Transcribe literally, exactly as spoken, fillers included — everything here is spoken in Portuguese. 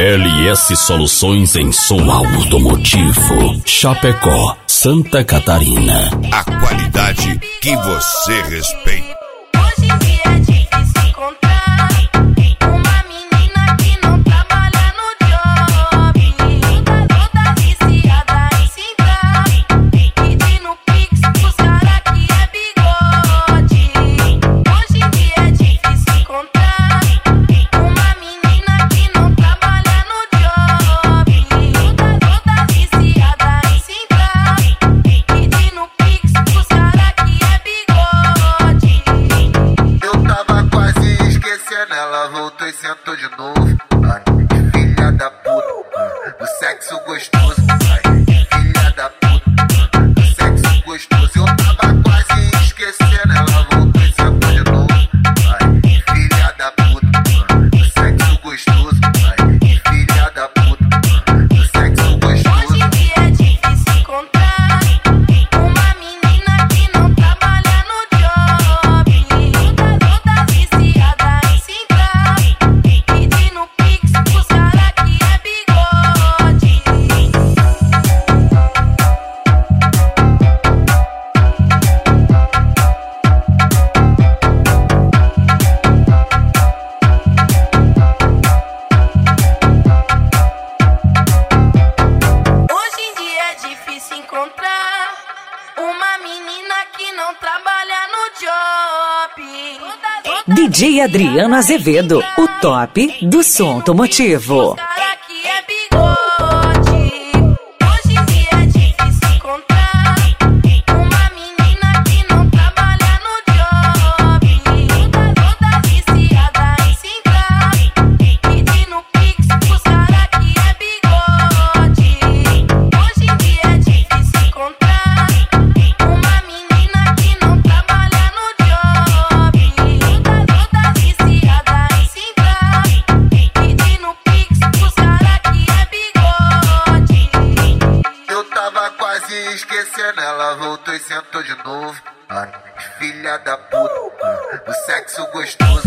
L S Soluções em som automotivo. Chapecó, Santa Catarina. A qualidade que você respeita. Hoje em dia é difícil encontrar uma menina que não trabalha no job. Toda viciada em se entrar, pedindo pix pros cara que é bigode. Hoje em dia é difícil encontrar uma menina que não trabalha no job. Toda viciada em se entrar, pedindo pix pros cara que é bigode. Eu tava quase esquecendo, ela voltou e sentou de novo. Ai, filha da puta, do sexo gostoso. Ai, filha da puta, do sexo gostoso. Eu tava quase esquecendo, ela voltou e sentou de novo. Ai, filha da puta, do sexo gostoso. Ai, filha da puta, do sexo gostoso. Hoje em dia é difícil encontrar uma menina que não trabalha no job. Toda viciada em se entrar, pedindo pix pros cara que é bigode. Hoje em dia é difícil encontrar uma menina que não trabalha no job. D J Adriano Azevedo, o top do som automotivo. Cara que é bigode. Hoje em dia é difícil encontrar uma menina que não trabalha no job. Toda viciada em se entrar, pedindo pix pros cara que é bigode. Hoje em dia é difícil encontrar uma menina que não trabalha no job. Toda viciada em se entrar, pedindo pix pros cara que é bigode. Eu tava quase esquecendo, ela voltou e sentou de novo. Ai, filha da puta, do sexo gostoso.